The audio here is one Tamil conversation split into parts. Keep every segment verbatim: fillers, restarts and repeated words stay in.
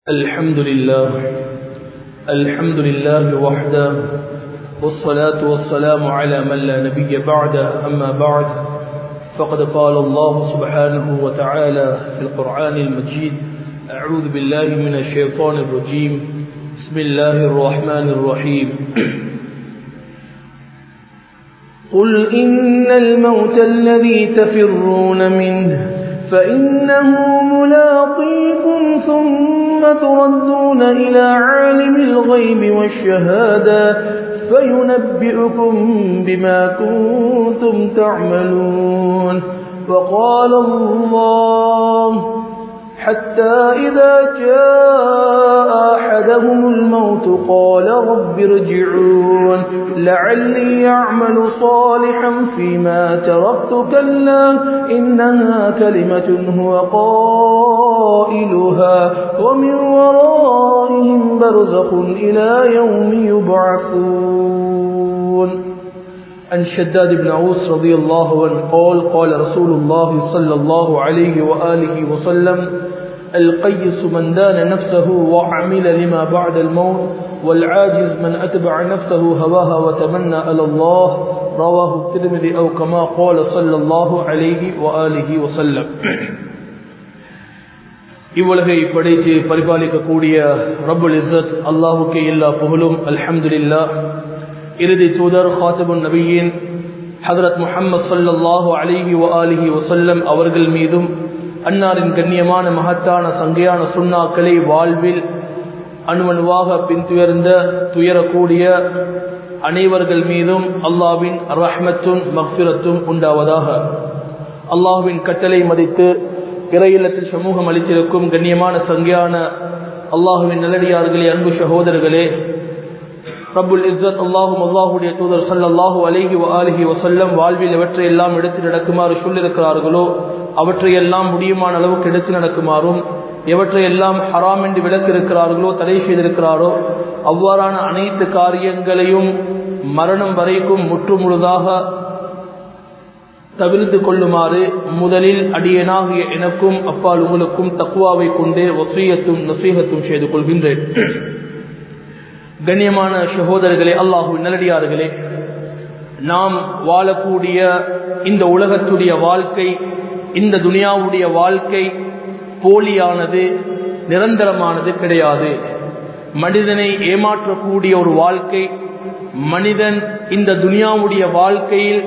الحمد لله الحمد لله وحده والصلاة والسلام على من لا نبي بعده أما بعد فقد قال الله سبحانه وتعالى في القرآن المجيد أعوذ بالله من الشيطان الرجيم بسم الله الرحمن الرحيم قل إن الموت الذي تفرون منه فإنه ملاقيكم ثم تردون إلى عالم الغيب والشهادة فينبئكم بما كنتم تعملون وقال الله حتى إذا جاء أحدهم الموت قال رب ارجعون لعلي أعمل صالحا فيما تركت كلا إنها كلمة هو قائلها ومن ورائهم برزخ إلى يوم يبعثون. عن شداد بن أوس رضي الله عنه قال قال رسول الله صلى الله عليه وآله وسلم القيس من دان نفسه وعمل لما بعد الموت والعاجز من أتبع نفسه هواها وتمنى على الله رواه الترمذي أو كما قال صلى الله عليه وآله وسلم. இவ்வுலகை படைத்து பரிபாலிக்கக்கூடிய ரப்புல் இஸ்ஸத் அல்லாஹ்வுக்கே எல்லா புகழும். அல்ஹம்துலில்லாஹ். இறுதி தூதர் ஹாத்திபுன் நபியின் ஹஜ்ரத் முஹம்மது ஸல்லல்லாஹு அலைஹி வஆலிஹி வஸல்லம் அவர்கள் மீதும் அன்னாரின் கண்ணியமான மகத்தான சங்கையான சுன்னாக்களை வாழ்வில் அணுவணுவாக பின்துயர்ந்த துயரக்கூடிய அனைவர்கள் மீதும் அல்லாஹ்வின் ரஹ்மத்தும் மக்ஃபிரத்தும் உண்டாவதாக. அல்லாஹ்வின் கட்டளை மதித்து இறையில்லத்தில் சமூகம் அளித்திருக்கும் கண்ணியமான சங்கையான அல்லாஹ்வின் நல்லடியார்களே, அன்பு சகோதரர்களே, ரப்புல் இஸ்ஸத் அல்லாஹும் அல்லாஹுடைய தூதர் ஸல்லல்லாஹு அலைஹி வஆலிஹி வஸல்லம் வாழ்வில் எவற்றை எல்லாம் எடுத்து நடக்குமாறு சொல்லியிருக்கிறார்களோ அவற்றையெல்லாம் முடியுமான அளவுக்கு எடுத்து நடக்குமாறும், எவற்றையெல்லாம் ஹராம் என்று விலக்கிருக்கிறார்களோ தடை செய்திருக்கிறாரோ அவ்வாறான அனைத்து காரியங்களையும் மரணம் வரைக்கும் முற்றுமுழுதாக தவிர்த்து கொள்ளுமாறு முதலில் அடியனாகிய எனக்கும் அப்பால் உங்களுக்கும் தக்வாவை கொண்டே வஸியத்தும் நசீஹத்தும் செய்து கொள்கின்றேன். கண்ணியமான சகோதரர்களே, அல்லாஹ்வின் நல்லடியார்களே, நாம் வாழக்கூடிய இந்த உலகத்துடைய வாழ்க்கை, இந்த துனியாவுடைய வாழ்க்கை போலியானது, நிரந்தரமானது கிடையாது. மனிதனை ஏமாற்றக்கூடிய ஒரு வாழ்க்கை. மனிதன் இந்த துனியாவுடைய வாழ்க்கையில்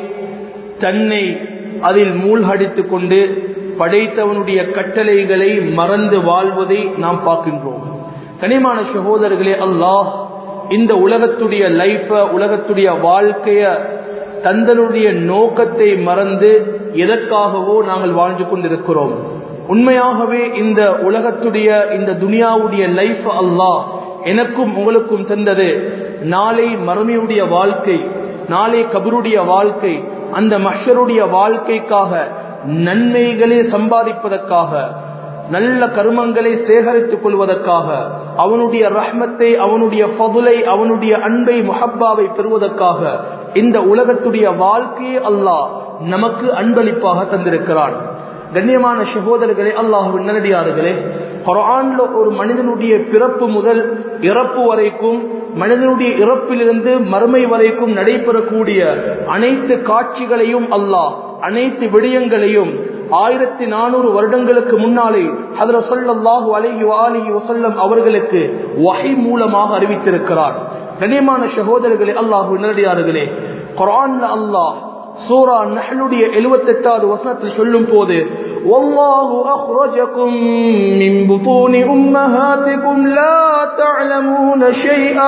தன்னை அதில் மூழ்கடித்துக் கொண்டு படைத்தவனுடைய கட்டளைகளை மறந்து வாழ்வதை நாம் பார்க்கின்றோம். கனிமான சகோதரர்களே, அல்லாஹ் இந்த உலகத்துடைய லைஃப, உலகத்துடைய வாழ்க்கைய, தந்தனுடைய நோக்கத்தை மறந்து எதற்காகவோ நாங்கள் வாழ்ந்து கொண்டிருக்கிறோம். உண்மையாகவே இந்த உலகத்துடைய இந்த துனியாவுடைய லைஃப் அல்லாஹ் எனக்கும் உங்களுக்கும் தந்தது நாளை மறுமையுடைய வாழ்க்கை, நாளை கபருடைய வாழ்க்கை, அந்த மஹ்ஷருடைய வாழ்க்கைக்காக நன்மைகளை சம்பாதிப்பதற்காக, நல்ல கர்மங்களை சேகரித்துக் கொள்வதற்காக, அவனுடைய ரஹ்மத்தை, அவனுடைய ஃபதுலை, அவனுடைய அன்பை, முஹப்பாவை பெறுவதற்காக இந்த உலகத்துடைய வாழ்க்கையை அல்லாஹ் நமக்கு அன்பளிப்பாக தந்திருக்கிறான். கண்ணியமான சகோதரர்களே, அல்லாஹ்வின் நல்லடியார்களே, குர்ஆன்ல ஒரு மனிதனுடைய பிறப்பு முதல் இறப்பு வரைக்கும், மனிதனுடைய இறப்பிலிருந்து மறுமை வரைக்கும் நடைபெறக்கூடிய அனைத்து காட்சிகளையும் அல்லாஹ், அனைத்து விடயங்களையும் ஆயிரத்தி நானூறு வருடங்களுக்கு முன்னாலே ஹஜ்ரத் ஸல்லல்லாஹு அலைஹி வஆலிஹி வஸல்லம் அவர்களுக்கு வஹி மூலமாக அறிவித்திருக்கிறார். கண்ணியமான சகோதரர்களே, அல்லாஹ்வின் நல்லடியார்களே, குர்ஆன்ல அல்லாஹ் சூரா நஹ்லுடைய எழுபத்தி எட்டாவது வசனத்தில் சொல்லும் போது வல்லாஹு அக்ரஜகும் மின் புதூனி உம்மஹாதிகும் லா தஅலமூன ஷைஆ,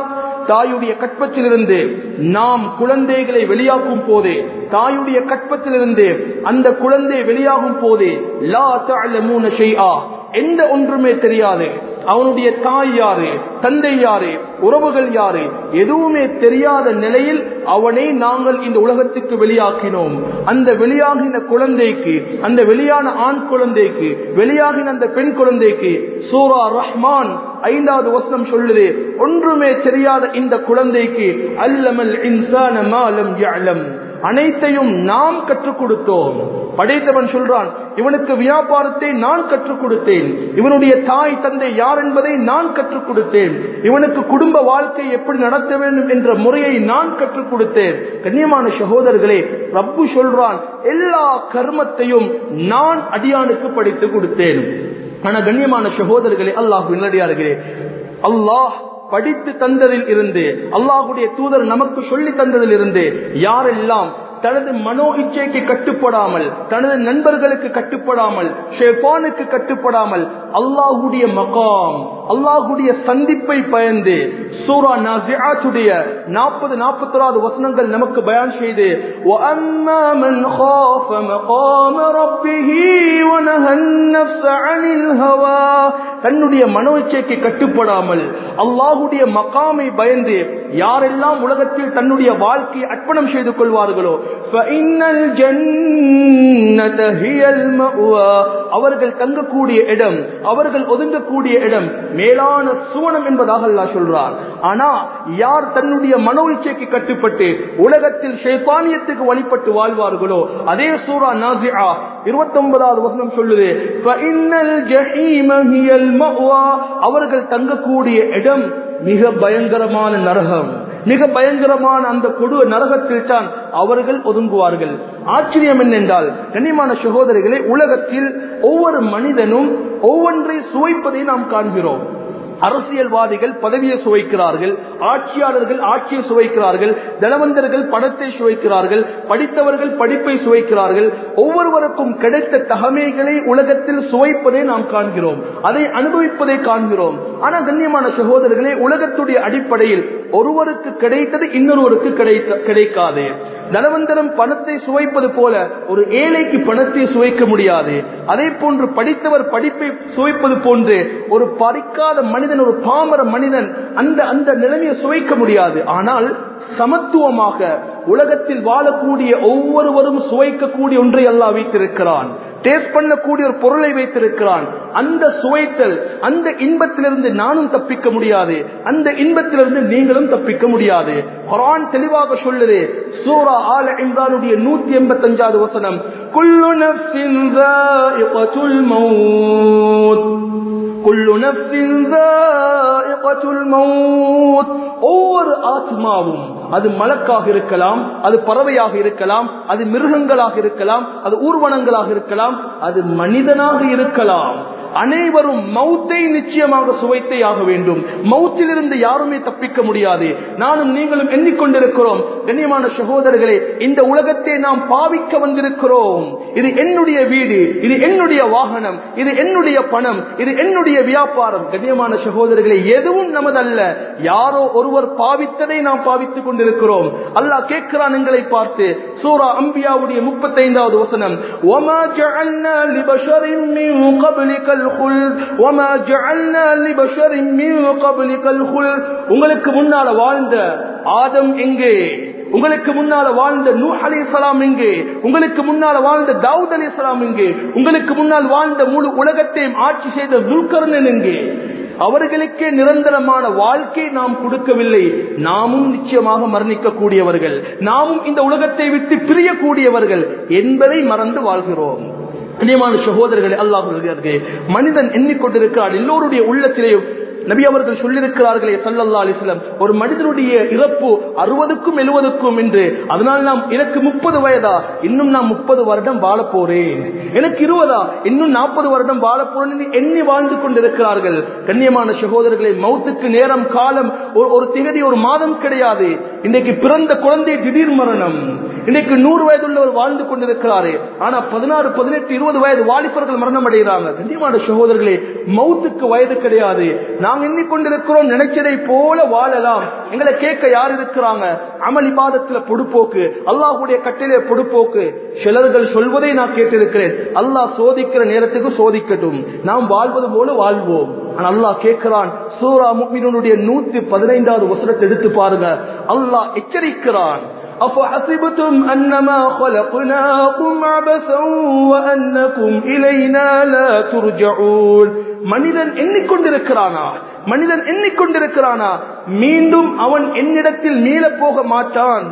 தாயுடைய கற்பத்திலிருந்து நாம் குழந்தைகளை வெளியாக்கும் போதே, தாயுடைய கற்பத்திலிருந்து அந்த குழந்தை வெளியாகும் போதே லா தஅலமூன ஷைஆ, எந்த ஒன்றுமே தெரியாது. அவனுடைய தாய் யாரு, தந்தை யாரு, உறவுகள் யாரு, எதுவுமே தெரியாத நிலையில் அவனை நாங்கள் இந்த உலகத்துக்கு வெளியாக்கினோம். அந்த வெளியாகின குழந்தைக்கு, அந்த வெளியான ஆண் குழந்தைக்கு, வெளியாகின அந்த பெண் குழந்தைக்கு சூரா ரஹ்மான் ஐந்தாவது வசனம் சொல்லுது, ஒன்றுமே தெரியாத இந்த குழந்தைக்கு அல்லமல் இன்சான மா லம் யஅலம், அனைத்தையும் நாம் கற்றுக் கொடுத்தோம். படைத்தவன் சொல்றான், இவனுக்கு வியாபாரத்தை நான் கற்றுக் கொடுத்தேன், இவனுடைய தாய் தந்தை யார் என்பதை நான் கற்றுக் கொடுத்தேன், இவனுக்கு குடும்ப வாழ்க்கை எப்படி நடத்த வேண்டும் என்ற முறையை நான் கற்றுக் கொடுத்தேன். கண்ணியமான சகோதரர்களே, ரப்பு சொல்றான், எல்லா கர்மத்தையும் நான் அடியானுக்கு படித்து கொடுத்தேன். ஆனா கண்ணியமான சகோதரர்களே, அல்லாஹ் நல்லடியார்களே, அல்லாஹ் படித்து தந்ததில் இருந்து, அல்லாஹ்வுடைய தூதர் நமக்கு சொல்லி தந்ததில் இருந்து யாரெல்லாம் தனது மனோ இச்சைக்கு கட்டுப்படாமல், தனது நண்பர்களுக்கு கட்டுப்படாமல், ஷைத்தானுக்கு கட்டுப்படாமல் அல்லாஹ்வுடைய மகாம், அல்லாஹ்வுடைய சந்திப்பை பயந்து சூரா நாஸிஆத்துடைய நாற்பது நாற்பத்தொன்று வசனங்கள் நமக்கு பயான் செய்து, வஅம்மா மன் காஃப மகாம ரப்பிஹி வனஹன் நஃப்ஸ அனில் ஹவா, தன்னுடைய மனோ இச்சைக்கு கட்டுப்படாமல் அல்லாஹ்வுடைய மகாமை பயந்து யாரெல்லாம் உலகத்தில் தன்னுடைய வாழ்க்கையை அர்ப்பணம் செய்து கொள்வார்களோ, ஃபஇன்னல் ஜன்னத ஹியல் மஅவா, அவர்கள் தங்கக்கூடிய இடம், அவர்கள் ஒதுங்கக்கூடிய இடம் மேலான சுவனம் என்பதாக அல்லாஹ் சொல்றார். ஆனா யார் தன்னுடைய மனோ இச்சைக்கு கட்டுப்பட்டு உலகத்தில் ஷைத்தானியத்துக்கு வழிபட்டு வாழ்வார்களோ, அதே சூரா நாஸிஆ இருபத்தி ஒன்பதாவது வசனம் சொல்லுது, ஃபஇன்னல் ஜஹீம ஹியல் மஅவா, அவர்கள் தங்கக்கூடிய இடம் மிக பயங்கரமான நரகம், மிக பயங்கரமான அந்த கொடு நரகத்தில் தான் அவர்கள் ஒதுங்குவார்கள். ஆச்சரியம் என்னென்றால் கண்ணியமான சகோதரிகளே, உலகத்தில் ஒவ்வொரு மனிதனும் ஒவ்வொன்றை சுவைப்பதை நாம் காண்கிறோம். அரசியல்வாதிகள் பதவியை சுவைக்கிறார்கள், ஆட்சியாளர்கள் ஆட்சியை சுவைக்கிறார்கள், தனவந்தர்கள் பணத்தை சுவைக்கிறார்கள், படித்தவர்கள் படிப்பை சுவைக்கிறார்கள். ஒவ்வொருவருக்கும் கிடைத்த தகமைகளை உலகத்தில் சுவைப்பதை நாம் காண்கிறோம், அதை அனுபவிப்பதை காண்கிறோம். ஆனால் கண்ணியமான சகோதரர்களே, உலகத்துடைய அடிப்படையில் ஒருவருக்கு கிடைத்தது இன்னொருவருக்கு கிடைக்காது. தனவந்தரம் பணத்தை சுவைப்பது போல ஒரு ஏழைக்கு பணத்தை சுவைக்க முடியாது. அதே போன்று படித்தவர் படிப்பை சுவைப்பது போன்று ஒரு படிக்காத மனிதன், ஒரு பாமர மனிதன் அந்த அந்த நிலைமையை சுவைக்க முடியாது. ஆனால் சமத்துவமாக உலகத்தில் வாழக்கூடிய ஒவ்வொருவரும் சுவைக்கக்கூடிய ஒன்றை அல்லாஹ் வைத்திருக்கிறான், டேஸ்ட் பண்ணக்கூடிய ஒரு பொருளை வைத்திருக்கிறான். அந்த சுவைத்தல், அந்த இன்பத்திலிருந்து நானும் தப்பிக்க முடியாது, அந்த இன்பத்திலிருந்து நீங்களும் தப்பிக்க முடியாது. குர்ஆன் தெளிவாக சொல்லுது, சூரா ஆல இம்ரானுடைய நூற்றி எண்பத்தி ஐந்தாவது வசனம், குல்லு நஃப்ஸின் ஸாயிகத்துல் மௌத், குல்லு நஃப்ஸின் ஸாயிகத்துல் மௌத், ஒவ்வொரு ஆத்மாவும், அது மலக்காக இருக்கலாம், அது பறவையாக இருக்கலாம், அது மிருகங்களாக இருக்கலாம், அது ஊர்வனங்களாக இருக்கலாம், அது மனிதனாக இருக்கலாம், அனைவரும் மௌத்தை நிச்சயமாக சுவைத்தே ஆக வேண்டும். மௌத்திலிருந்து யாருமே தப்பிக்க முடியாது. நானும் நீங்களும் எண்ணிக்கொண்டிருக்கிறோம், கண்ணியமான சகோதரர்களே, இந்த உலகத்தை நாம் பாவிக்க வந்திருக்கிறோம். இது என்னுடைய வீடு, இது என்னுடைய வாகனம், இது என்னுடைய பணம், இது என்னுடைய வியாபாரம். கண்ணியமான சகோதரர்களே, எதுவும் நமதல்ல, யாரோ ஒருவர் பாவித்ததை நாம் பாவித்துக் கொண்டிருக்கிறோம். அல்லாஹ் கேட்கிறான் எங்களை பார்த்து, சூரா அம்பியாவுடைய முப்பத்தி ஐந்தாவது வசனம், வமா ஜஅல்னா லிபஷரின் மின் கப்லிகல் குல்த் வமா ஜஅல்னா லிபஷரின் மின் கப்லிகல் குல்த், உங்களுக்கு முன்னால வாழ்ந்த ஆதம் எங்கே, உங்களுக்கு முன்னால வாழ்ந்த நூஹ் அலைஹிஸ்ஸலாம் எங்கே, உங்களுக்கு முன்னால வாழ்ந்த தாவூத் அலைஹிஸ்ஸலாம் எங்கே, உங்களுக்கு முன்னால் வாழ்ந்த முழு உலகத்தையும் ஆட்சி செய்த துல்கர்னன் எங்கே? அவர்களுக்கே நிரந்தரமான வாழ்க்கை நாம் கொடுக்கவில்லை. நாமும் நிச்சயமாக மரணிக்க கூடியவர்கள், நாமும் இந்த உலகத்தை விட்டு பிரியக்கூடியவர்கள் என்பதை மறந்து வாழ்கிறோம். கண்ணியமான சகோதரர்களே, அல்லாஹ்வுடைய மனிதன் எண்ணிக்கொண்டிருக்கிறார், எல்லோருடைய உள்ளத்திலேயும் நபி அவர்கள் சொல்லியிருக்கிறார்களே ஸல்லல்லாஹு அலைஹி வஸல்லம், ஒரு மனிதனுடைய இறப்பு அறுபதுக்கும் எழுபதுக்கும் என்று. அதனால் நாம், எனக்கு முப்பது வயதா, இன்னும் நான் முப்பது வருடம் வாழ போறேன், எனக்கு இருபதா, இன்னும் நாற்பது வருடம் வாழ போறேன் எண்ணி வாழ்ந்து கொண்டிருக்கிறார்கள். கண்ணியமான சகோதரர்களே, மௌத்துக்கு நேரம் காலம் ஒரு திகதி ஒரு மாதம் கிடையாது. இன்றைக்கு பிறந்த குழந்தை திடீர் மரணம். இன்னைக்கு நூறு வயதுள்ளவர் வாழ்ந்து கொண்டிருக்கிறாரு, ஆனா பதினாறு பதினெட்டு இருபது வயது வாலிபர்கள் மரணம் அடைகிறாங்க. கண்ணியமான சகோதரர்களே, மௌத்துக்கு வயது கிடையாது. நாம் எண்ணிக்கொண்டிருக்கிறோம் நினைச்சதை போல வாழலாம். எங்களை கேட்க யார் இருக்கிறாங்க? அமல் இபாதத்துல பொடுப்போக்கு, அல்லாஹ்வுடைய கட்டளைய பொடுப்போக்கு. சிலர்கள் சொல்வதை நான் கேட்டிருக்கிறேன், அல்லாஹ் சோதிக்கிற நேரத்துக்கு சோதிக்கட்டும், நாம் வாழ்வது போல வாழ்வோம். அல்லாஹ் கேட்கிறான், சூரா முஃமினூனுடைய நூற்றி பதினைந்தாவது வசனத்தை எடுத்து பாருங்க. அல்லாஹ் எச்சரிக்கிறான், أفحسبتم أنما خلقناكم عبثا وأنكم إلينا لا ترجعون. மனிதன் எண்ணிக்கொண்டிருக்கிறானா, மனிதன் எண்ணிக்கொண்டிருக்கிறானா மீண்டும் அவன் என்னிடத்தில் மீள போக மாட்டான்,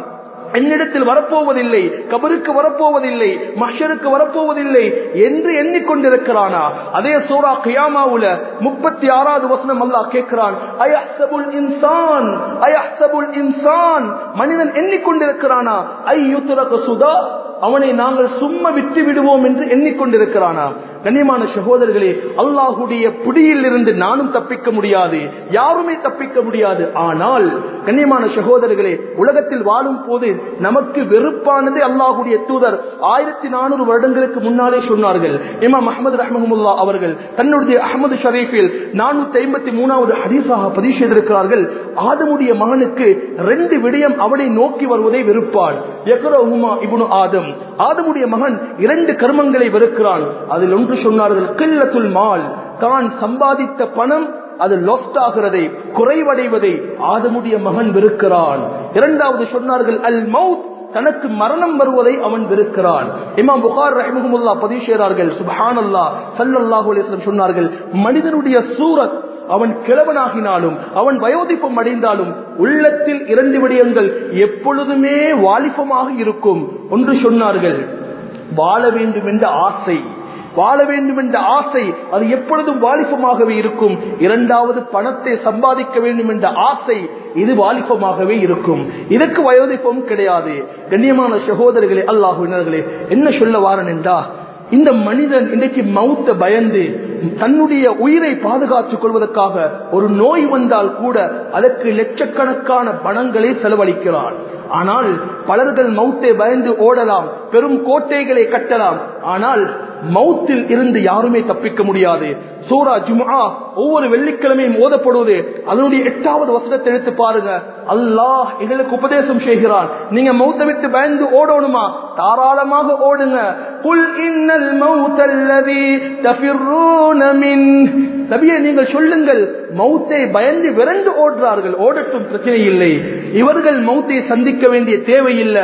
என்னிடத்தில் வரப்போவதில்லை, கபருக்கு வரப்போவதில்லை, மஹ்ஷருக்கு வரப்போவதில்லை என்று எண்ணிக்கொண்டிருக்கிறானா? அதே சூரா கியாமாவுல முப்பத்தி ஆறாவது வசனம் அல்லாஹ் கேட்கிறான், அயஹ்சபுல் இன்சான் அயஹ்சபுல் இன்சான், மனிதன் எண்ணிக்கொண்டிருக்கிறானா ஐயுத்ரக சுதா, அவனை நாங்கள் சும்மா விட்டு விடுவோம் என்று எண்ணிக்கொண்டிருக்கிறானா? கண்ணியமான சகோதரர்களே, அல்லாஹுடைய பிடியில் இருந்து நானும் தப்பிக்க முடியாது, யாருமே தப்பிக்க முடியாது. ஆனால் கண்ணியமான சகோதரர்களே, உலகத்தில் வாழும் போது நமக்கு வெறுப்பானது அல்லாஹுடைய தூதர் ஆயிரத்தி நானூறு வருடங்களுக்கு முன்னாலே சொன்னார்கள். இமாம் அஹ்மது ரஹ்மஹுல்லா அவர்கள் தன்னுடைய அஹ்மது ஷரீஃபில் நானூத்தி ஐம்பத்தி மூணாவது ஹதீஸாக பதிவு செய்திருக்கிறார்கள். ஆதமுடைய மகனுக்கு ரெண்டு விடயம் அவனை நோக்கி வருவதை வெறுப்பான். யக்ரஹுமா இப்னு ஆதம், ஆதமுடைய மகன் இரண்டு கர்மங்களை வெறுக்கிறான். அதில் ஒன்று சொன்னார்கள் கில்லத்துல் மால், தான் சம்பாதித்த பணம் அது லாஸ்ட் ஆகிறதை, குறைவடைவதை ஆதமுடைய மகன் வெறுக்கிறான். இரண்டாவது சொன்னார்கள் அல் மவுத், தனக்கு மரணம் வருவதை அவன் வெறுக்கிறான். இமாம் புகார் ரஹ்மஹுல்லாஹ் பதிவு செய்கிறார்கள், சுப்ஹானல்லாஹ் ஸல்லல்லாஹு அலைஹி வஸல்லம் சொன்னார்கள், மனிதனுடைய சூரத் அவன் கிழவனாகினாலும் அவன் வயோதிப்பம் அடைந்தாலும் உள்ளத்தில் இரண்டு விடயங்கள் எப்பொழுதுமே வாலிபமாக இருக்கும். ஒன்று சொன்னார்கள் வாழ வேண்டும் என்ற ஆசை, வாழ வேண்டும் என்ற ஆசை அது எப்பொழுதும் வாலிபமாகவே இருக்கும். இரண்டாவது பணத்தை சம்பாதிக்க வேண்டும் என்ற ஆசை, இது வாலிபமாகவே இருக்கும். இதற்கு வயோதிப்பம் கிடையாது. கண்ணியமான சகோதரர்களே, அல்லாஹ்வினர்களே, என்ன சொல்ல வாரன் என்றா, இந்த மனிதன் இன்றைக்கு மௌத்த பயந்து தன்னுடைய உயிரை பாதுகாத்துக் கொள்வதற்காக ஒரு நோய் வந்தால் கூட அதற்கு லட்சக்கணக்கான பணங்களை செலவழிக்கிறான். ஆனால் பலர்கள் மௌத்தை பயந்து ஓடலாம், பெரும் கோட்டைகளை கட்டலாம், ஆனால் மௌத்தில் இருந்து யாருமே தப்பிக்க முடியாது. சூரா ஜும்ஆ ஒவ்வொரு வெள்ளிக்கிழமையும் ஓதப்படுவது, அதனுடைய எட்டாவது வசனத்தை எடுத்து பாருங்க. அல்லாஹ் எங்களுக்கு உபதேசம் செய்கிறான், நீங்க மௌத்தை விட்டு பயந்து ஓடணுமா, தாராளமாக ஓடுங்க. குல் இன்னல் மௌத்தல்லதி தஃபிர்ரூன மின், நபியே நீங்கள் சொல்லுங்கள், மௌத்தை பயந்து விரண்டு ஓடுறார்கள், ஓடட்டும், பிரச்சனை இல்லை. இவர்கள் மௌத்தை சந்திக்க வேண்டிய தேவையில்லை.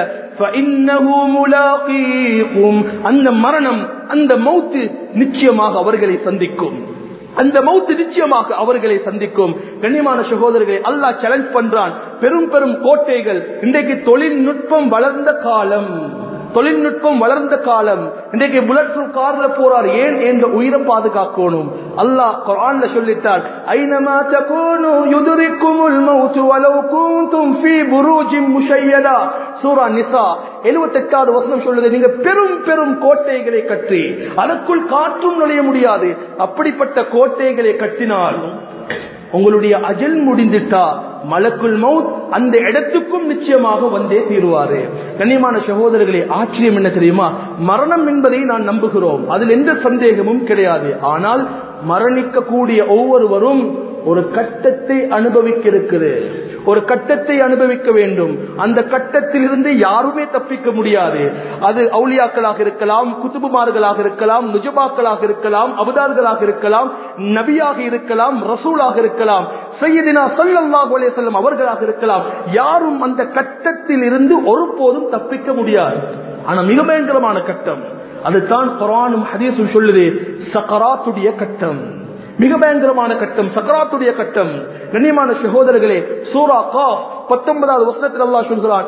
அந்த மரணம், அந்த மௌத்து நிச்சயமாக அவர்களை சந்திக்கும், அந்த மௌத்து நிச்சயமாக அவர்களை சந்திக்கும். கண்ணியமான சகோதரர்களை, அல்லாஹ் சேலஞ்ச் பண்றான். பெரும் பெரும் கோட்டைகள், இன்றைக்கு தொழில்நுட்பம் வளர்ந்த காலம், தொழில்நுட்பம் வளர்ந்த காலம். இன்றைக்கு புல்லட் ப்ரூஃப் கார்ல போறார், ஏன் என்ற உயிரை பாதுகாக்கணும். அல்லாஹ் குர்ஆன்ல சொல்லிட்டார், ஐனமா தகூனு யுத்ரிக்குமுல் மௌத் வலவ் குன்தும் ஃபீ புரூஜின் முஷய்யதா. சூரா நிசா எழுபத்தி எட்டாவது வசனம் சொல்லுது, நீங்க பெரும் பெரும் கோட்டைகளை கட்டி அதற்குள் காற்றும் நுழைய முடியாது. அப்படிப்பட்ட கோட்டைகளை கட்டினால் உங்களுடைய அஜல் முடிந்துட்டா மலக்குல் மவுத் அந்த இடத்துக்கும் நிச்சயமாக வந்தே தீருவாரு. கண்ணியமான சகோதரர்களே, ஆச்சரியம் என்ன தெரியுமா, மரணம் என்பதை நான் நம்புகிறோம், அதில் எந்த சந்தேகமும் கிடையாது. ஆனால் மரணிக்க கூடிய ஒவ்வொருவரும் ஒரு கட்டத்தை அனுபவிக்க இருக்குது, ஒரு கட்டத்தை அனுபவிக்க வேண்டும். அந்த கட்டத்தில் இருந்து யாருமே தப்பிக்க முடியாது. அது அவுலியாக்களாக இருக்கலாம், குதுபுமார்களாக இருக்கலாம், நுஜபாக்களாக இருக்கலாம், அபுதார்களாக இருக்கலாம், நபியாக இருக்கலாம், ரசூலாக இருக்கலாம், சய்யிதினா ஸல்லல்லாஹு அலைஹி வஸல்லம் அவர்களாக இருக்கலாம். யாரும் அந்த கட்டத்தில் இருந்து ஒருபோதும் தப்பிக்க முடியாது. ஆனா மிக பயங்கரமான கட்டம், அதுதான் குர்ஆனும் ஹதீஸும் சொல்லுது, சக்கராத்துடைய கட்டம், மிக பயங்கரமான கட்டம், சக்கராத்துடைய கட்டம். கண்ணியமான சகோதரர்களே, சூரா காஃப் பத்தொன்பதாவது வசனத்தில் அல்லாஹ் சொல்கிறான்,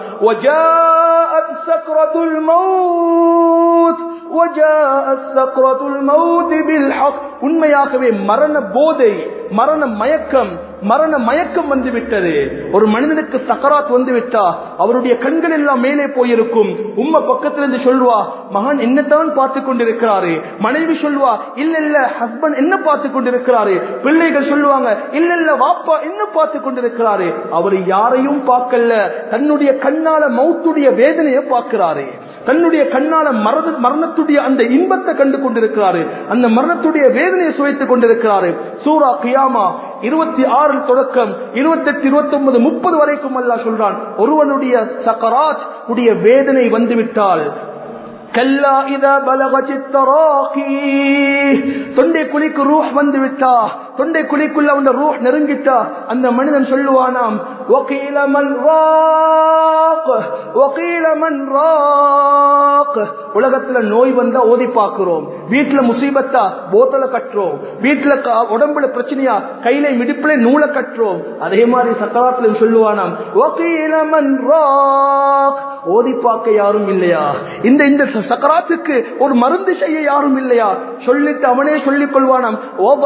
வஜாஅத் சக்ரத்துல் மௌத் வஜாஅத் சக்ரத்துல் மௌத் பில் ஹக். உண்மையாகவே மரண போதை, மரண மயக்கம், மரண மயக்கம் வந்துவிட்டது. ஒரு மனிதனுக்கு சக்கராத் வந்துவிட்டா அவருடைய கண்கள் எல்லாம் மேலே போயிருக்கும். உம்மா பக்கத்திலிருந்து சொல்வா, மகன் என்னத்தான் பார்த்து கொண்டிருக்கிறாரு. மனைவி சொல்வா, இல்ல இல்ல ஹஸ்பண்ட் என்ன பார்த்து கொண்டிருக்கிறாரு. பிள்ளைகள் சொல்லுவாங்க, இல்ல இல்ல வாப்பா என்ன பார்த்து கொண்டிருக்கிறாரு. அவர் யாரையும் பார்க்கல, தன்னுடைய கண்ணால மௌத்துடைய வேதனையை பார்க்கிறாரு, தன்னுடைய கண்ணால மரணத்துடைய அந்த இன்பத்தை கண்டு கொண்டிருக்கிறாரு, அந்த மரணத்துடைய வேதனையை சுவைத்துக் கொண்டிருக்கிறாரு. சூரா கியாமா இருபத்தி ஆறு தொடக்கம் இருபத்தி எட்டு இருபத்தி ஒன்பது முப்பது வரைக்கும் அல்லாஹ் சொல்றான், ஒருவனுடைய சக்கராத் உடைய வேதனை வந்துவிட்டால், கல்லா இதா பலகத் தராகி, தொண்டை குழிக்கு ரூஹ் வந்து விட்டா, தொண்டை குழிக்குள்ள அவன் ரூஹ் நெருங்கிட்டா, அந்த மனிதன் சொல்லுவானாம், وقيل من راق وقيل من راق. உலகத்துல நோய் வந்தா ஓதி பார்க்கிறோம், வீட்டுல முசீபத்தா போத்தல கட்டுறோம், வீட்டுல உடம்புல பிரச்சனையா கையில மிடிப்புல நூலை கட்டுறோம். அதே மாதிரி சக்கராத்துல சொல்லுவானாம் وقيل من راق. ஓதி பார்க்க யாரும் இல்லையா? இந்த இந்த சக்கராத்துக்கு ஒரு மருந்து செய்ய யாரும் இல்லையா? சொல்லிட்டு அவனே சொல்லிக் கொள்வானாம்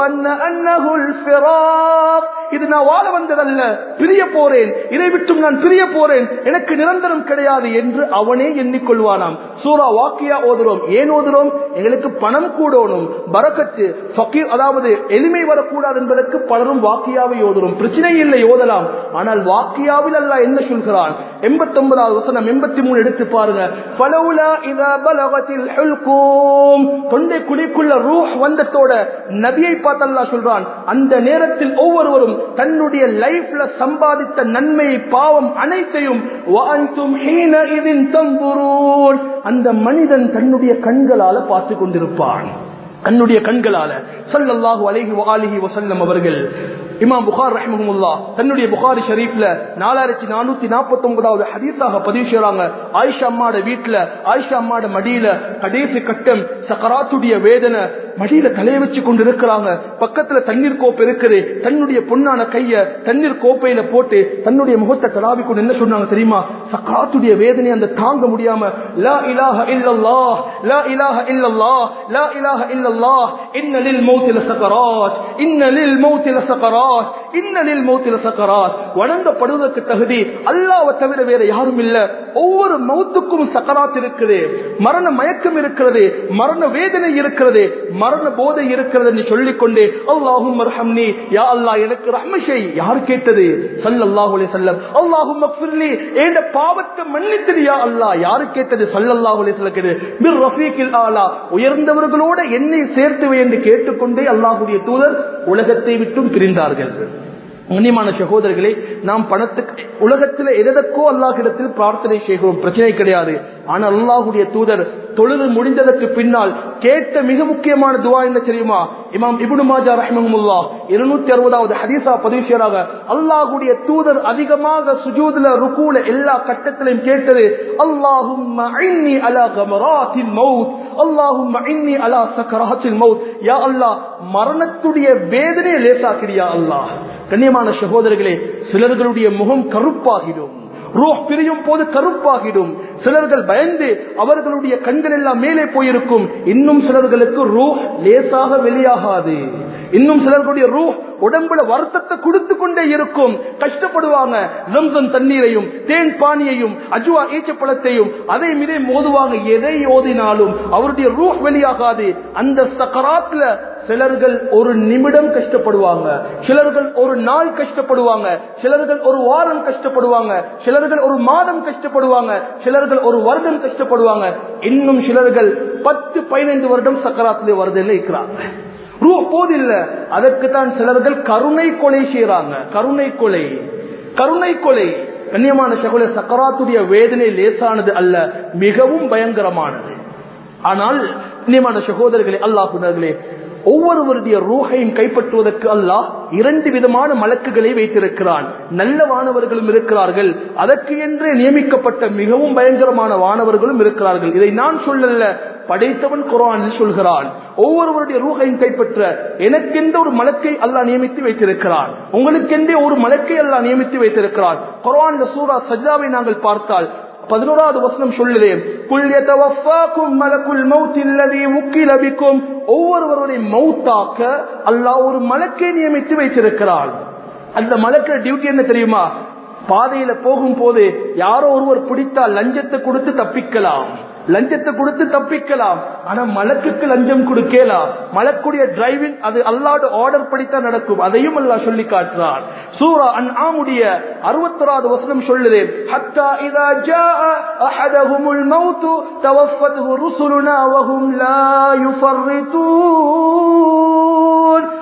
இது நான் வாழ வந்ததல்ல, பிரிய போறேன், இதை விட்டும் நான் பிரிய போறேன், எனக்கு நிரந்தரம் கிடையாது என்று அவனே எண்ணிக்கொள்வானாம். சூரா வாக்கியா ஓதுறோம். ஏன் ஓதுறோம்? எங்களுக்கு பணம் கூடணும், பரக்கத்து ஃபகீர் அதாவது எளிமை வரக்கூடாது என்பதற்கு பலரும் வாக்கியாவை ஓதுறோம். பிரச்சனை இல்லை, ஓதலாம். ஆனால் வாக்கியாவில் அல்லாஹ் என்ன சொல்கிறான்? எண்பத்தி ஒன்பதாவது வசனம் எண்பத்தி மூணு எடுத்து பாருங்க. ஃபலௌலா இதா பலகத்தில் ஹுல்கூம். தொண்டை குழிக்குள்ள ரூஹ் வந்ததோட நபியை பார்த்து அல்லாஹ் சொல்றான், அந்த நேரத்தில் ஒவ்வொருவரும் தன்னுடைய லைஃப்ல சம்பாதித்த நன்மை பாவம் அனைத்தையும் வஅன்தும் ஹீனஇதின் தன்துரூன். அந்த மனிதன் தன்னுடைய கண்களால பார்த்து கொண்டிருப்பான், தன்னுடைய கண்களால. ஸல்லல்லாஹு அலைஹி வஆலிஹி வஸல்லம் அவர்கள் இமாம் புகாரி ரஹ்மஹுல்லாஹ் தன்னுடைய புகாரி ஷரீஃப்ல நாலாயிரத்தி நானூத்தி நாற்பத்தி ஒன்பதாவது ஹதீஸாக பதிவு செய்றாங்க. ஆயிஷா அம்மாட வீட்டுல, ஆயிஷா அம்மாட மடியில கடைசி கட்டம் சக்கராத்துடைய வேதனை, மடியில தலைய வச்சு கொண்டு இருக்கிறாங்க. பக்கத்துல தண்ணீர் கோப்பை இருக்குது. தன்னுடைய பொன்னான கைய தண்ணீர் கோப்பையில போட்டு தன்னுடைய முகத்தை தடாவி கொண்டு என்ன சொன்னாங்க தெரியுமா? சக்கராத்துடைய வேதனை அந்த தாங்க முடியாம லா இலாஹ இல்லல்லாஹ் லா இலாஹ இல்லல்லாஹ் லா இலாஹ இல்லல்லாஹ் இன்ன லில் மௌத்தி லஸகராத் இன்ன லில் மௌத்தி லஸகராத் இன்ன லில் மௌத்தி லஸகராத். வணங்கப்படுவதற்கு தகுதி அல்லாஹ்வை தவிர வேற யாரும் இல்ல. ஒவ்வொரு மௌத்துக்கும் சக்கராத் இருக்குது, மரண மயக்கம் இருக்கிறது, மரண வேதனை இருக்கிறது, மரண போதை இருக்கிறது என்று சொல்லிக்கொண்டே அல்லாஹும்ம ரஹம்னி, யா அல்லாஹ் எனக்கு ரஹ்மத் செய். யார் கேட்டது? ஸல்லல்லாஹு அலைஹி வஸல்லம். அல்லாஹும்ம ஃபிர்லி, என் பாவத்தை மன்னித்திடு யா அல்லாஹ். யார் கேட்டது? ஸல்லல்லாஹு அலைஹி வஸல்லம் கேட்டது. மிர் ரஃபீகில் ஆலா, உயர்ந்தவர்களோட என்னை சேர்த்துவை என்று கேட்டுக்கொண்டே அல்லாஹ்வுடைய தூதர் உலகத்தை விட்டும் பிரிந்தார்கள். கண்ணியமான சகோதரர்களே, நாம் பணத்துக்கு உலகத்தில் எதற்கோ அல்லாஹ்விடத்தில் பிரார்த்தனை செய்கிறோம், பிரச்சனை கிடையாது. ஆனால் அல்லாஹ்வுடைய தூதர் தொழுது முடிந்ததற்கு பின்னால் கேட்ட மிக முக்கியமான துஆ என்ன தெரியுமா? இமாம் இப்னு மாஜா ரஹ்மஹுல்லாஹ் இருநூற்றி அறுபதாவது ஹதீஸா பதிவு செய்றாங்க. அல்லாஹ்வுடைய தூதர் அதிகமாக சுஜூதுல ருகூல எல்லா கட்டத்திலும் கேட்டது அல்லாஹும்ம இன்னி அலா கமராத்தில் மௌத் அல்லாஹும்ம இன்னி அலா சக்கராத்தில் மௌத். யா அல்லாஹ், மரணத்துடைய வேதனையை லேசாக்கிறியா அல்லாஹ். கண்ணியமான சகோதரர்களே, சிலர்களுடைய முகம் கருப்பாகிடும், ரூஹ் பிரியும் போது கருப்பாகிடும். சிலர்கள் பயந்து அவர்களுடைய கண்கள் எல்லாம் மேலே போயிருக்கும். இன்னும் சிலர்களுக்கு ரூஹ் லேசாக வெளியாகாது. இன்னும் சிலர்களுடைய ரூஹ் உடம்புல வருத்தத்தை கொடுத்து கொண்டே இருக்கும், கஷ்டப்படுவாங்க. ஜம்சம் தண்ணீரையும் தேன் பானியையும் அஜ்வா ஈச்சப்பழத்தையும் அதை மீதே மோதுவாங்க. எதை ஓதினாலும் அவருடைய ரூஹ் வெளியாகாது. அந்த சக்கராத்ல சிலர்கள் ஒரு நிமிடம் கஷ்டப்படுவாங்க, சிலர்கள் ஒரு நாள் கஷ்டப்படுவாங்க, சிலர்கள் ஒரு வாரம் கஷ்டப்படுவாங்க, சிலர்கள் ஒரு மாதம் கஷ்டப்படுவாங்க, சிலர்கள் ஒரு வருடம் கஷ்டப்படுவாங்க. இன்னும் சிலர்கள் பத்து பதினைந்து வருடம் சக்கராத்திலே வருதில்லை இருக்கிறாங்க. ரூஹ் போதில்ல. அதற்கு தான் சிலர்கள் கருணை கொலை செய்யறாங்க. கருணை கொலை, கருணை கொலை. கண்ணியமான சகோதரர்களே, சக்கராத்துடைய வேதனை லேசானது அல்ல, மிகவும் பயங்கரமானது. ஆனால் கண்ணியமான சகோதரர்களே, அல்லாஹ்வுடைய ஒவ்வொருவருடைய ரூஹையும் கைப்பற்றுவதற்கு அல்லாஹ் இரண்டு விதமான மலக்குகளை வைத்திருக்கிறான். நல்ல வானவர்களும் இருக்கிறார்கள், அதற்கு என்றே நியமிக்கப்பட்ட மிகவும் பயங்கரமான வானவர்களும் இருக்கிறார்கள். இதை நான் சொல்லல, படைத்தவன் குர்ஆனில் சொல்கிறான். ஒவ்வொருவருடைய ரூஹையும் கைப்பற்ற எனக்கென்ற ஒரு மலக்கை அல்லாஹ் நியமித்து வைத்திருக்கிறான், உங்களுக்கென்றே ஒரு மலக்கை அல்லாஹ் நியமித்து வைத்திருக்கிறான். குர்ஆன்ல சூரா சஜ்தாவை நாங்கள் பார்த்தால் பதினோராவது வசனம் சொல்லுதேன், குல் யதவஃபாக்கும் மலக்குல் மௌத் அல்லதி வக்கில பிக்கும். ஒவ்வொருவருடைய மௌத்தாக்க அல்லாஹ் ஒரு மலக்கை நியமித்து வைத்திருக்கிறான். அந்த மலக்க டியூட்டி என்ன தெரியுமா? பாதையில போகும் போது யாரோ ஒருவர் பிடித்தால் லஞ்சத்தை கொடுத்து தப்பிக்கலாம், லஞ்சத்தை கொடுத்து தப்பிக்கலாம். ஆனா மலக்குக்கு லஞ்சம் கொடுக்கலாம். மலக்குடைய டிரைவிங் அது அல்லாஹ்வுடைய ஆர்டர் படித்தான் நடக்கும். அதையும் அல்லாஹ் சொல்லி காட்டுறான். சூரா அன்ஆமுடைய அறுபத்தொராவது வசனம் சொல்லுது, ஹத்தா இதா ஜாஅ அஹதஹுமுல் மௌத் தவஃபத்ஹு ருசுலுனா வஹும் லா யுஃபர்ரிதூன்.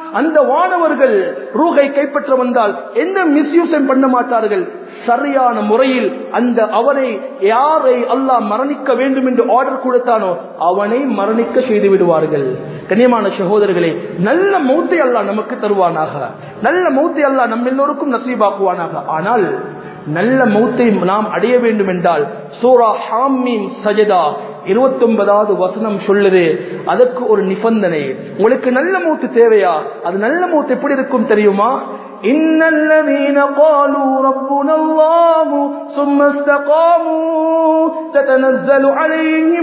அந்த வானவர்கள் ரூஹை கைப்பற்ற வந்தால் எந்த மிஸ்யூஸும் பண்ண மாட்டார்கள். சரியான முறையில் அந்த அவனை யாரை அல்லாஹ் மரணிக்க வேண்டும் என்று ஆர்டர் கொடுத்தானோ அவனை மரணிக்க செய்து விடுவார்கள். கண்ணியமான சகோதரர்களே, நல்ல மௌத்தை அல்லாஹ் நமக்கு தருவானாக, நல்ல மௌத்தை அல்லாஹ் நம்ம எல்லோருக்கும் நசீபாக்குவானாக. ஆனால் நல்ல மௌத்தை நாம் அடைய வேண்டும் என்றால் சூரா ஹாமீம் சஜதா இருபத்தி ஒன்பதாவது வசனம் சொல்லுது, அதற்கு ஒரு நிபந்தனை. உங்களுக்கு நல்ல மௌத்து தேவையா? அது நல்ல மௌத்து எப்படி இருக்கும் தெரியுமா? இன்னல்லதீன காலூ ரப்புனல்லாஹு ثم استقاموا تتنزل عليهم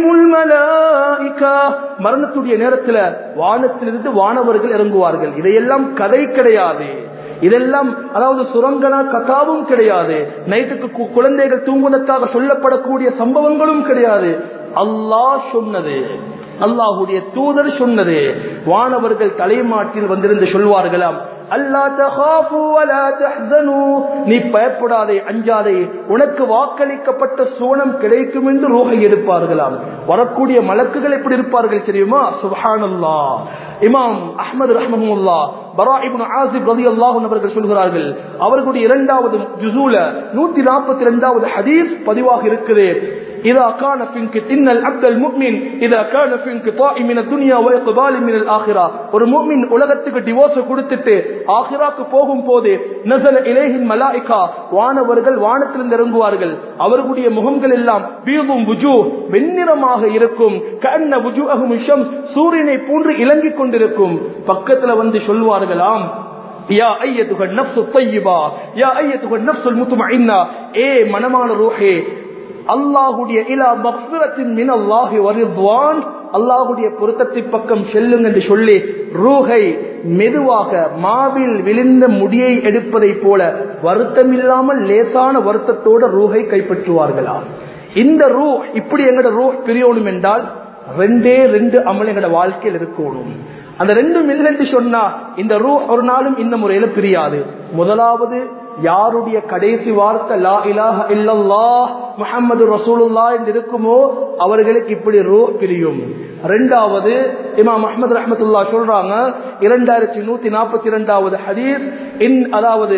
الملائكة. மரணத்துடைய நேரத்தில் வானத்திலிருந்து வானவர்கள் இறங்குவார்கள். இதையெல்லாம் கதை கிடையாது, இதெல்லாம் அதாவது சுரங்கனா கதாவும் கிடையாது, நைட்டுக்கு குழந்தைகள் தூங்குவதற்காக சொல்லப்படக்கூடிய சம்பவங்களும் கிடையாது. அல்லாஹ் சொன்னது, அல்லாஹுடைய தூதர் சொன்னது. வானவர்கள் தலைமாட்டில் வந்திருந்து சொல்வார்களாம், அல்லா தகாஃபு வலா தஹ்சனு, நீ பயப்படாதே, அஞ்சாதே, உனக்கு வாக்களிக்கப்பட்ட சோனம் கிடைக்கும் என்று ரூஹை எடுப்பார்களாம். வரக்கூடிய மலக்குகள் எப்படி இருப்பார்கள் தெரியுமா? சுப்ஹானல்லாஹ். இமாம் அஹ்மது ரஹ்மஹுல்லாஹ் பரா இப்னு ஆசிப் ரலியல்லாஹு அன்ஹு அவர்கள் சொல்கிறார்கள், அவர்களுடைய இரண்டாவது ஜுஸூல நூற்றி நாற்பத்தி இரண்டாவது ஹதீஸ் பதிவாக இருக்குது. إذا كان في إن العبد المؤمن إذا كان في انقطاع من الدنيا وإقبال من الآخرة. ஒரு முஃமின் உலகத்துக்கு டிவோர்ஸ் கொடுத்துட்டு ஆகிராக்கு போகும் போது நஸல இலைஹில் மலாயிகா, வானவர்கள் வானத்திலிருந்து இறங்குவார்கள். அவர்களுடைய முகங்கள் எல்லாம் பீதும் வுஜூஹ், வெண்ணிறமாக இருக்கும். கஅன்ன வுஜூஹும் ஷம்ஸ், சூரியனை போன்று இலங்கிக் கொண்டிருக்கும். பக்கத்துல வந்து சொல்வார்களாம், யா அய்யதுஹன் நஃப்ஸு த்தய்யிபா, யா அய்யதுஹன் நஃப்ஸுல் முத்மஇன்னா, ஏ மனமான ரூஹே, அல்லாஹுடைய இலா மக்ஃபிரத்தின் மினல்லாஹி வ ரிضவான், அல்லாஹுடைய பொருத்தத்தை பக்கம் செல்லுங்க என்று சொல்லி ரூஹை மெதுவாக மாவில் விழுந்த முடியை எடுப்பதை போல வருத்தமில்லாமல் லேசான வருத்தத்தோட ரூஹை கைப்பற்றுவார்களா. இந்த ரூஹ் இப்படி எங்கட ரூஹ் பிரியணும் என்றால் ரெண்டே ரெண்டு அமல் எங்கட வாழ்க்கையில் இருக்கணும். அந்த ரெண்டும் இல்லை என்று சொன்னா இந்த ரூஹ் ஒரு நாளும் இந்த முறையில பிரியாது. முதலாவது, யாருடைய கடைசி வார்த்தை லா இலாஹ இல்லல்லாஹ் முஹம்மது ரசூலுல்லாஹ் என்று இருக்குமோ அவர்களுக்கு இப்படி ரூஹ் பிரியும். இரண்டாவது, இமாம் அஹ்மத் ரஹ்மத்துல்லாஹ் சொல்றாங்க, இரண்டாயிரத்தி நூத்தி நாற்பத்தி இரண்டாவது ஹதீஸ், இன் அதாவது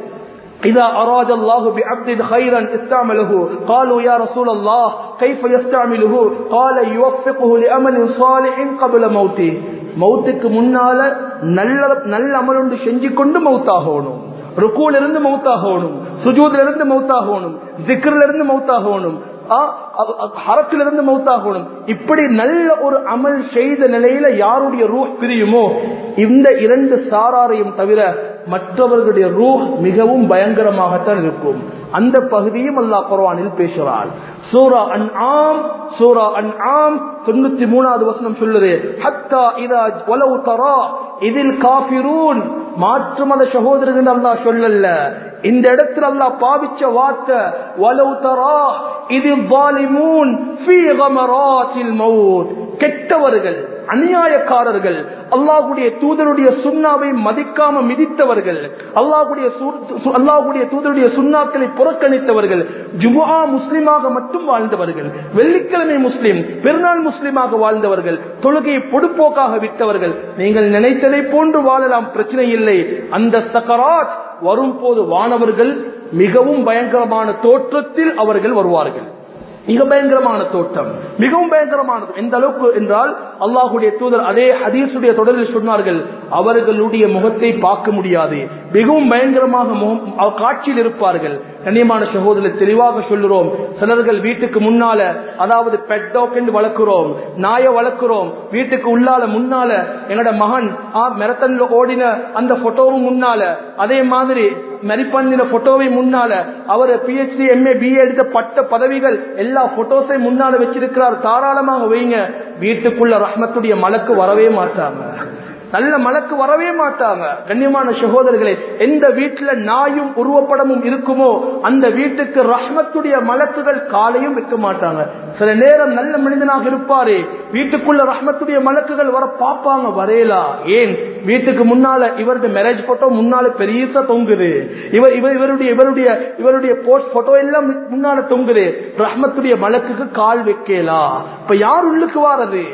إذا أراد الله بعبد خيرا استعمله قالوا يا رسول الله كيف يستعمله قال يوفقه لأمل صالح قبل موته. மௌத்துக்கு முன்னால நல்ல நல்ல அமல் ஒன்று செஞ்சு கொண்டு மௌத்தாகணும். ருக்கூல இருந்து மௌத்தாகணும், சுஜூதுல இருந்து மௌத்தாகணும், ஜிக்ர்ல இருந்து மௌத்தாகணும், ஹரத்திலிருந்து மௌத்தாகணும். இப்படி நல்ல ஒரு அமல் செய்த நிலையில யாருடைய ரூஹ் பிரியுமோ இந்த இரண்டு சாராரையும் தவிர மற்றவர்களுடைய ரூஹ் மிகவும் பயங்கரமாகத்தான் இருக்கும். அந்த பகுதியும் அல்லாஹ் குர்ஆனில் பேசுகிறார். சூரா அன்ஆம் சூரா அன்ஆம் தொண்ணூத்தி மூணாவது வசனம் சொல்லுது, ஹத்தா இதா வலவ் தரா இதில் காஃபிரூன். மாற்று மத சகோதரர்கள் அல்லாஹ் சொல்லல, இந்த இடத்துல அல்லாஹ் பாவிச்ச வார்த்தை வலவ் தரா இதில் ஸாலிமூன் ஃபீ கமராத்தில் மௌத். கெட்டவர்கள், அநியாயக்காரர்கள், அல்லாஹ்வுடைய தூதருடைய சுன்னாவை மதிக்காம மிதித்தவர்கள், அல்லாஹ்வுடைய அல்லாஹ்வுடைய தூதருடைய சுன்னாக்களை புறக்கணித்தவர்கள், ஜும்ஆ முஸ்லிமாக மட்டும் வாழ்ந்தவர்கள், வெள்ளிக்கிழமை முஸ்லிம், பெருநாள் முஸ்லிமாக வாழ்ந்தவர்கள், தொழுகையை பொடுப்போக்காக விட்டவர்கள். நீங்கள் நினைத்ததை போன்று வாழலாம், பிரச்சனை இல்லை. அந்த சக்கராத் வரும் போது வானவர்கள் மிகவும் பயங்கரமான தோற்றத்தில் அவர்கள் வருவார்கள். மிக பயங்கரமான தோட்டம், மிகவும் பயங்கரமானது. எந்த அளவுக்கு என்றால் அல்லாஹுடைய தூதர் அதே ஹதீஸுடைய தொடரில் சொன்னார்கள், அவர்களுடைய முகத்தை பார்க்க முடியாது, மிகவும் பயங்கரமாக முகம் காட்சியில் இருப்பார்கள். கண்ணியமான சகோதரர், தெளிவாக சொல்லுறோம், சிலர்கள் வீட்டுக்கு முன்னால அதாவது பெட் டாக் என்று வளர்க்கிறோம், நாயை வளர்க்கிறோம், வீட்டுக்கு உள்ளால முன்னால எங்கட மகன் மெரத்தன்ல ஓடின அந்த போட்டோவும் முன்னால, அதே மாதிரி மெரிப்பண்ணின போட்டோவை முன்னால, அவர் பிஹெச்டி எம்ஏ பிஏ எடுத்த பட்ட பதவிகள் எல்லா போட்டோஸை முன்னால வச்சிருக்கிறார். தாராளமாக வைங்க, வீட்டுக்குள்ள ரஹ்மத்துடைய மலக்கு வரவே மாட்டாங்க, நல்ல மலக்கு வரவே மாட்டாங்க. கண்ணியமான சகோதரர்களே, எந்த வீட்டுல நாயும் உருவப்படமும் இருக்குமோ அந்த வீட்டுக்கு ரஹ்மத்துடைய மலக்குகள் காலையும் வைக்க மாட்டாங்க. சில நேரம் நல்ல மனிதனாக இருப்பாரு, வீட்டுக்குள்ள ரஹ்மத்துடைய மலக்குகள் வர பாப்பாங்க, வரையலா. ஏன்? வீட்டுக்கு முன்னால இவருடைய மேரேஜ் போட்டோ முன்னால பெரியசா தொங்குது, இவர் இவருடைய இவருடைய இவருடைய போஸ்ட் போட்டோ எல்லாம் முன்னால தொங்குது, ரஹ்மத்துடைய மலக்குக்கு கால் வைக்கலா. இப்ப யார் உள்ளுக்கு வாரது?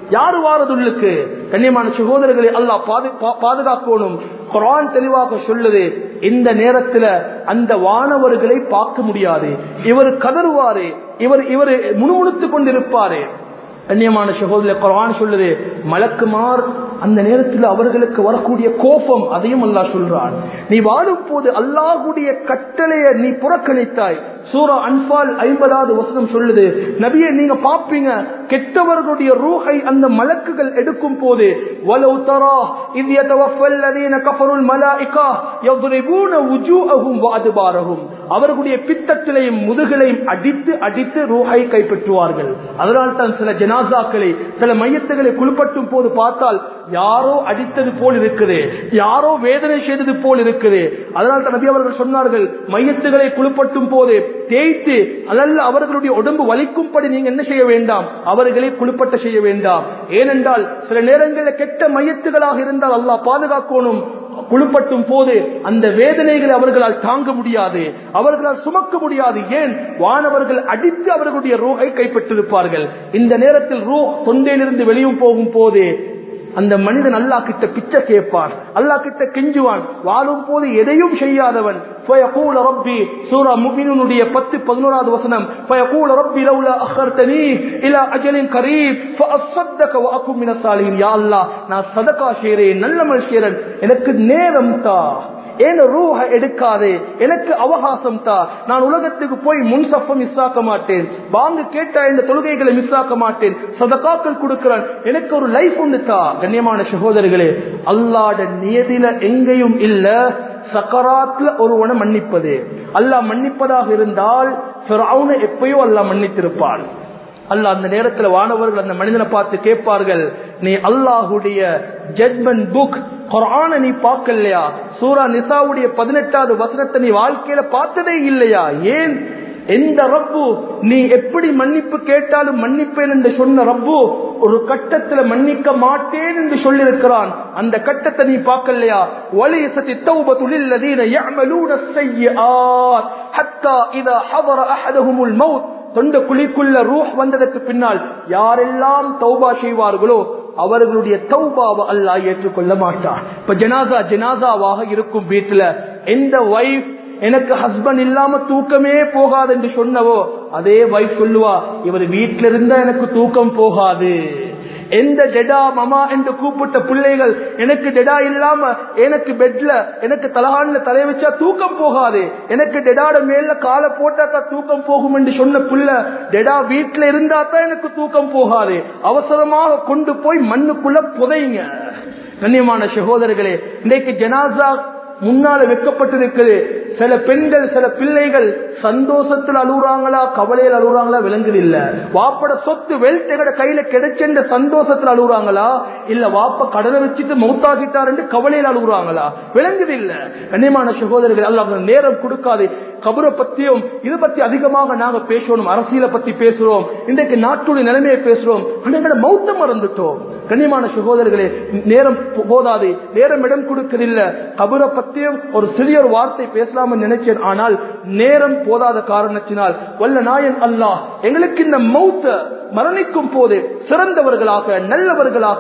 யாரு வாரதுள்ளுக்கு? கண்ணியமான சகோதரர்களை அல்லாஹ் பாதுகாக்கணும். குர்ஆன் தெளிவாக சொல்லுது, இந்த நேரத்துல அந்த வானவர்களை பார்க்க முடியாது. இவர் கதறுவாரு, இவர் இவர் முணுமுணுத்துக் கொண்டிருப்பாரு. கண்ணியமான சகோதரர், குர்ஆன் சொல்லுது மலக்குமார் அந்த நேரத்தில் அவர்களுக்கு வரக்கூடிய கோபம், அதையும் அல்லாஹ் சொல்றான். நீ வாழும் போது அல்லாஹ்வுடைய கட்டளையை நீ புறக்கணித்தாய். சூரா அன்பால் ஐம்பதாவது வசனம் சொல்லுது, நபியே நீங்க பாப்பீங்க கெட்டவர்களுடைய ரூஹை அந்த மலக்குகள் எடுக்கும் போது, வலவ் தரா இத் யதவஃபல் லதீன கஃபருல் மலாயிகா யضربون وجوههم وادبارهم, அவர்களுடைய பித்தத்திலையும் முதுகளையும் அடித்து அடித்து ரூஹை கைப்பற்றுவார்கள். அதனால் தான் சில ஜனாசாக்களை சில மையத்துகளை குளிப்பட்டும் போது பார்த்தால் யாரோ அடித்தது போல் இருக்குது, யாரோ வேதனை செய்தது போல் இருக்குது. அதனால் தான் நபி அவர்கள் சொன்னார்கள், மையத்துகளை குளிப்பட்டும் போது தேய்த்து அல்ல அவர்களுடைய உடம்பு வலிக்கும்படி நீங்க என்ன செய்ய வேண்டாம், அவர்களை குளிப்பட்ட செய்ய வேண்டாம். ஏனென்றால் சில நேரங்களில் கெட்ட மையத்துகளாக இருந்தால் அல்லாஹ் பாதுகாக்கணும், குளிப்பட்டும் போது அந்த வேதனைகளை அவர்களால் தாங்க முடியாது, அவர்களால் சுமக்க முடியாது. ஏன்? வானவர்கள் அடித்து அவர்களுடைய ரூஹை கைப்பற்றிருப்பார்கள். இந்த நேரத்தில் ரூஹ் தொண்டையிலிருந்து வெளியும் போகும் போது அந்த மனிதன் அல்லாஹ் கிட்ட பிச்சை கேட்பான், அல்லாஹ் கிட்ட கெஞ்சுவான். வாழும் போது எதையும் செய்யாதவன் ஃபயகூல் ரப்பி, சூரா முஃமினூனுடைய பத்து பதினொன்றாவது வசனம், ஃபயகூல் ரப்பி லவ்லா அഖர்தனி இலா அஜலின் கரீப் ஃபஅஸ்ஸதக வஅகும் மினஸ் சாலிஹீன். யா அல்லாஹ், நான் சதகா செய்றேன், நல்லமல் செய்றேன், எனக்கு நேரம் தா, ஏன் ரூஹ எடுக்காதே, எனக்கு அவகாசம் தா, நான் உலகத்துக்கு போய் முன்சஃபம் மிஸ் ஆக்க மாட்டேன், வாங்க கேட்ட இந்த தொழுகைகளை மிஸ் ஆக்க மாட்டேன், சதகாக்கள் கொடுக்கிறேன், எனக்கு ஒரு லைஃப் ஒன்று தா. கண்ணியமான சகோதரர்களே, அல்லாஹ்ட நியதில எங்கேயும் இல்ல சக்கராத்ல ஒருவனை மன்னிப்பது. அல்லாஹ் மன்னிப்பதாக இருந்தால் ஃபிரௌனை எப்பயோ அல்லாஹ் மன்னித்திருப்பான். அல்லாஹ் அந்த நேரத்தில் வானவர்கள் அந்த மனிதனை பார்த்து கேட்பார்கள், நீ அல்லாஹுடைய ஜட்மெண்ட் புக் குர்ஆனை நீ பார்க்கலையா? சூரா நிசாவுடைய பதினெட்டாவது வசனத்தை நீ வாழ்க்கையில பார்த்ததே இல்லையா? ஏன்? எந்த ரப்பு நீ எப்படி மன்னிப்பு கேட்டாலும் மன்னிப்பேன் என்று சொன்ன ரப்பு ஒரு கட்டத்துல மன்னிக்க மாட்டேன் என்று சொல்லியிருக்கிறான். அந்த கட்டத்தை நீ பார்க்கலையா? வலியஸத்தி தௌபத்து லில்லதீன யஅமலூன ஸய்யிஆத் ஹத்தா இதா ஹதர அஹதஹுமுல் மௌத். தொண்ட குழிக்குள்ள ரூஹ் வந்ததற்கு பின்னால் யாரெல்லாம் தௌபா செய்வார்களோ அவர்களுடைய தௌபாவை அல்லாஹ் ஏற்றுக்கொள்ள மாட்டார். இப்ப ஜனாசா ஜனாசாவாக இருக்கும் வீட்டுல எந்த வைஃப் எனக்கு ஹஸ்பண்ட் இல்லாம தூக்கமே போகாது என்று சொன்னவோ அதே வைஃப் சொல்லுவா, இவர் வீட்டில இருந்தா எனக்கு தூக்கம் போகாது. எந்த டெடா மமா என்று கூப்பிட்ட பிள்ளைகள் எனக்கு டெடா இல்லாம எனக்கு பெட்ல எனக்கு தலகான்ல தலை வச்சா தூக்கம் போகாது, எனக்கு டெடாட மேல காலை போட்டாக்கா தூக்கம் போகும் என்று சொன்ன புள்ள டெடா வீட்டுல இருந்தா தான் எனக்கு தூக்கம் போகாது, அவசரமாக கொண்டு போய் மண்ணுக்குள்ள புதைங்க. கண்ணியமான சகோதரர்களே, இன்றைக்கு ஜனாசா முன்னால வைக்கப்பட்டிருக்குது. சில பெண்கள் சில பிள்ளைகள் சந்தோஷத்தில் அழுகுறாங்களா கவலையில் அழுகுறாங்களா விளங்குது இல்ல. வாப்பட சொத்து வெல்த் கையில கிடைச்ச சந்தோஷத்தில் அழுகுறாங்களா இல்ல வாப்ப கடனை வச்சுட்டு மௌத்தாகிட்டார் என்று கவலையில் அழுகுறாங்களா விளங்குது இல்ல. கண்ணியமான சகோதரர்கள், அல்லாஹ் நேரம் கொடுக்காது. கபரை பத்தியும் இது பத்தி அதிகமாக நாங்க பேசணும், அரசியலை பத்தி பேசுறோம், இன்றைக்கு நாட்டுடைய நிலைமையை பேசுறோம், ஆனா மௌத்த மறந்துட்டோம். கண்ணியமான சகோதரர்களே, நேரம் போதாது, நேரம் இடம் கொடுக்கதில்ல. கபரை பத்தியும் ஒரு சிறிய ஒரு வார்த்தை பேசலாம் நினைச்சேன், ஆனால் நேரம் போதாத காரணத்தினால் வல்ல நாயன் அல்லாஹ் எங்களுக்கு இந்த மௌத்த மரணிக்கும் போது சிறந்தவர்களாக நல்லவர்களாக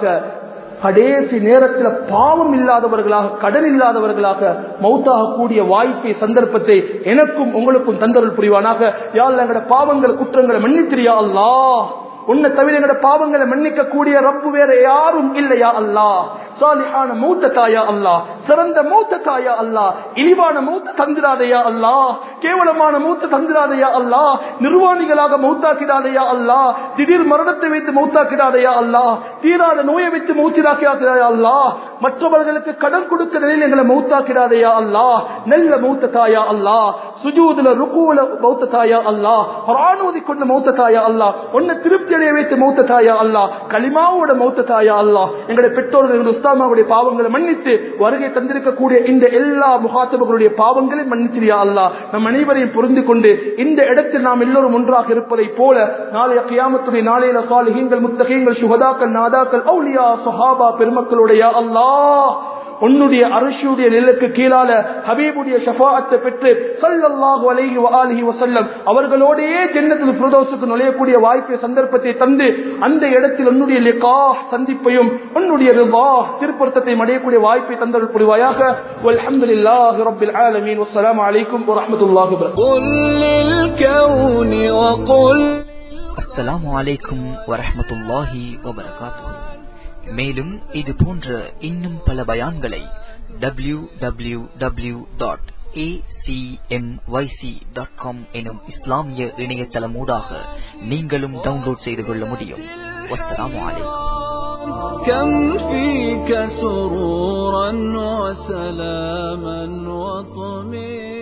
கடைசி நேரத்தில் பாவம் இல்லாதவர்களாக கடன் இல்லாதவர்களாக மௌத்தாக கூடிய வாய்ப்பை சந்தர்ப்பத்தை எனக்கும் உங்களுக்கும் தந்தருள் புரிவானாக. யா அல்லாஹ், எங்கட பாவங்கள் குற்றங்களை மன்னித்திரியா அல்லாஹ். உன்னை தவிர எங்கட பாவங்களை மன்னிக்க கூடிய ரப்பு வேற யாரும் இல்லையா அல்லாஹ். சாலிஹான மௌத்த தாயா அல்லாஹ், சிறந்த மௌத்த தாயா அல்லாஹ், இழிவான மௌத்த தந்திராதையா அல்லாஹ், கேவலமான மௌத்த தந்திராதையா அல்லாஹ், நிர்வாணிகளாக மௌத்தாக்கிடாதையா அல்லாஹ், திடீர் மரணத்தை வைத்து மௌத்தாக்கிடாதையா அல்லாஹ், தீராத நோயை வைத்து மௌத்திராக்கிடாதையா அல்லாஹ், மற்றவர்களுக்கு கடன் கொடுக்க நிலையில் எங்களை மௌத்தாக்கிடாதையா அல்லாஹ், நல்ல மௌத்த தாயா அல்லாஹ், சுஜூதுல ருக்கூல மௌத்த தாயா அல்லாஹ், குர்ஆன் ஓதிக்கொண்ட மௌத்த தாயா அல்லாஹ், உன்னை திருப்தி அடைய வைத்து மௌத்த தாயா அல்லாஹ், கலிமாவோட மௌத்த தாயா அல்லாஹ். எங்களுடைய பெற்றோர்கள் உஸ்தாமாவுடைய பாவங்களை மன்னித்து வருகை தந்திருக்கக்கூடிய இந்த எல்லா முகாத்தபர்களுடைய பாவங்களை மன்னிச்சிரியா அல்லாஹ். நம் அனைவரையும் புரிந்து கொண்டு இந்த இடத்தில் நாம் எல்லோரும் ஒன்றாக இருப்பதை போல நாளைய கியாமத்துடைய நாளையில சாலிஹீன்கள் முத்தகீன்கள் சுஹதாக்கள் நாதாக்கள் அவுலியா சஹாபா பெருமக்களுடைய அல்லாஹ் உன்னுடைய அர்ஷுடைய நிழலுக்கு கீழால ஹபீபுடைய ஷஃபாஅத்தை பெற்று ஸல்லல்லாஹு அலைஹி வஆலிஹி வஸல்லம் அவர்களோடே ஜன்னத்துல் ஃபிர்தௌஸுக்கு நுழையக்கூடிய வாய்ப்பை சந்தர்ப்பத்தை தந்து அந்த இடத்தில் உன்னுடைய லிகா சந்திப்பையும் உன்னுடைய ரிதா திருப்பொருத்தத்தை அடையக்கூடிய வாய்ப்பை தந்தருள் புரிவாயாக. வல்ஹம்துலில்லாஹி ரப்பில் ஆலமீன். வஸ்ஸலாமு அலைக்கும் வரஹ்மத்துல்லாஹி வபரகாத்துஹு. அஸ்ஸலாமு அலைக்கும் வரஹ்மத்துல்லாஹி வபரகாத்துஹு. மேலும் இது போன்ற இன்னும் பல பயான்களை W W W dot A C M Y C dot com எனும் இஸ்லாமிய இணையதளம் ஊடாக நீங்களும் டவுன்லோட் செய்து கொள்ள முடியும். வஸ்ஸலாமு அலைக்கும். كم فيك سرورا وسلاما وطمئنا